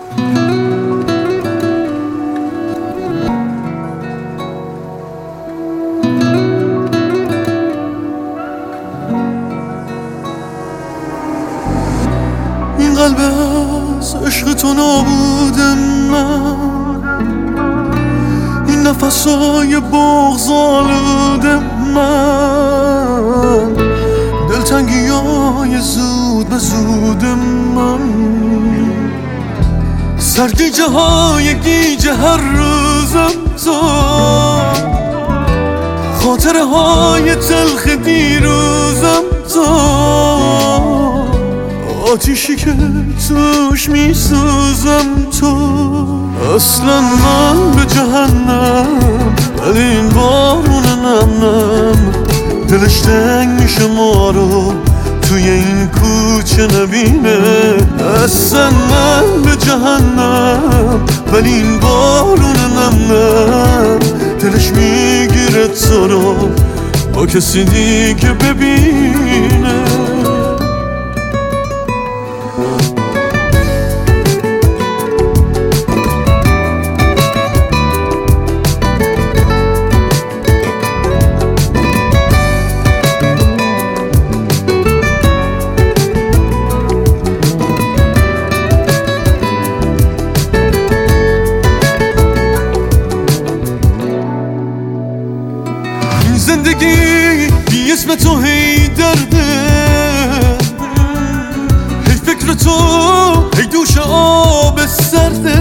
این قلب از عشق تو نابود من، این نفسای بغض آلود من، دلتنگی های زود به زود من، سرگیجه های گیجه هر روزم تو، خاطره های تلخ دیروزم تو، آتیشی که توش میسوزم تو. اصلا من به جهنم ولی این بارون نم نم دلش تنگ میشه ما رو توی این کوچه نبینه. اصلا من به جهنم ولی این بارون نم نم دلش میگیره تو رو با کسی دیگه ببینه. زندگی بی اسم تو هی درده، هی فکر تو هی دوش آب سرده،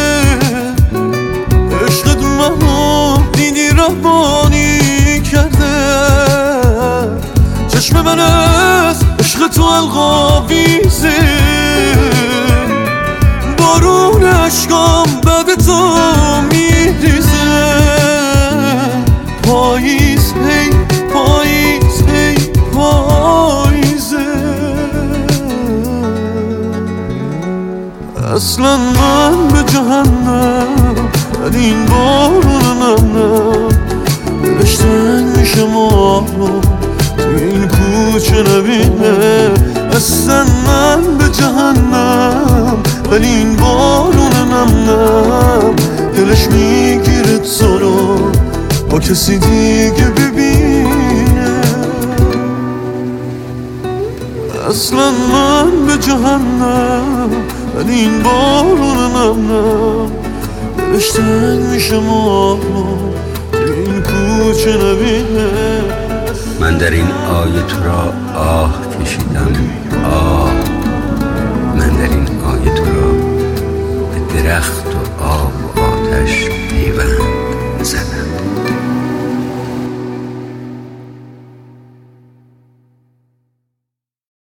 عشقت منو دیدی روانی کرده، چشم من از عشق تو القاویزه، بارون عشقام بعد تو میریزه. پاییز هی پاییز هی پاییزه. اصلا من به جهنم ولی این بارون نم دلش تنگ میشه ما رو توی این کوچه نبینه. اصلا من به جهنم ولی این بارون نم دلش میگیره تو رو با کسی دیگه ببینه. اصلا من به جهنم ولی این بارون نم دلش تنگ میشه ما رو این کوچه نبینه. من در این آیه تو را آه کشیدم آه، من در این آیه تو را به درخت